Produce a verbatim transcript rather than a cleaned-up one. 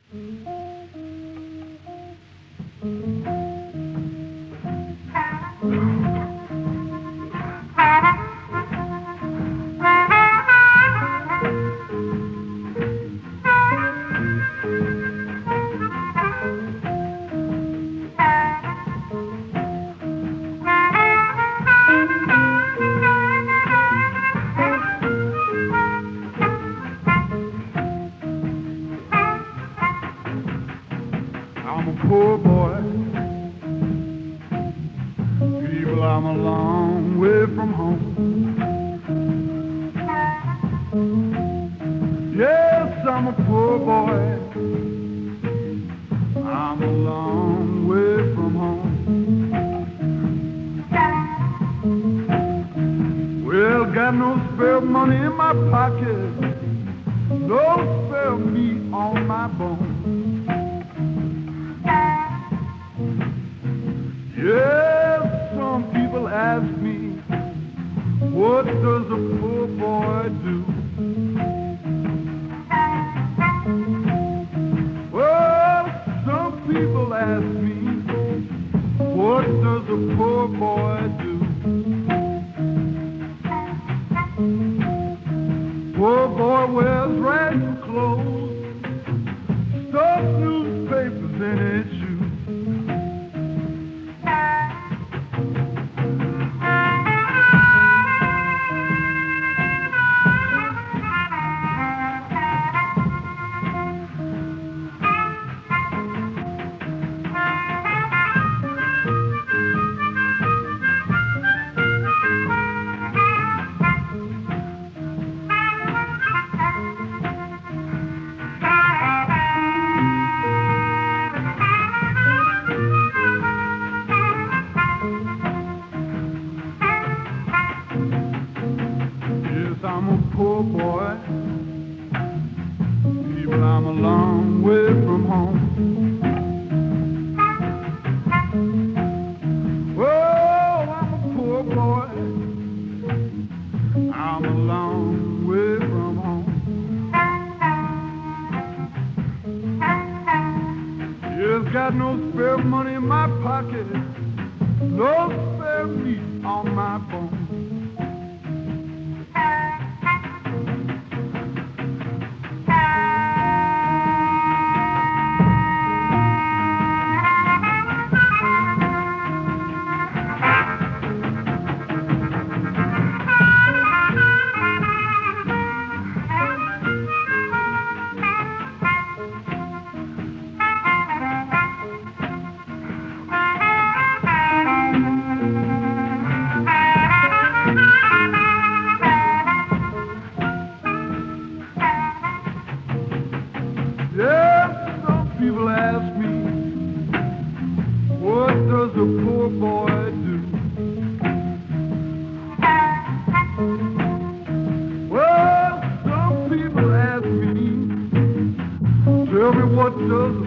I'm a poor boy, people, I'm a long way from home. Yes, I'm a poor boy, I'm a long way from home. Well, got no spare money in my pocket, no spare meat on my bone. Yes, some people ask me, what does a poor boy do? Well, some people ask me, what does a poor boy do? Poor boy wears rags and clothes, stuffed newspapers in his shoes. I'm a poor boy, people, I'm a long way from home. Oh, I'm a poor boy, I'm a long way from home. Yes, got no spare money in my pocket, no spare meat on my bone. Yes, some people ask me, what does a poor boy do? Well, some people ask me, tell me, what does a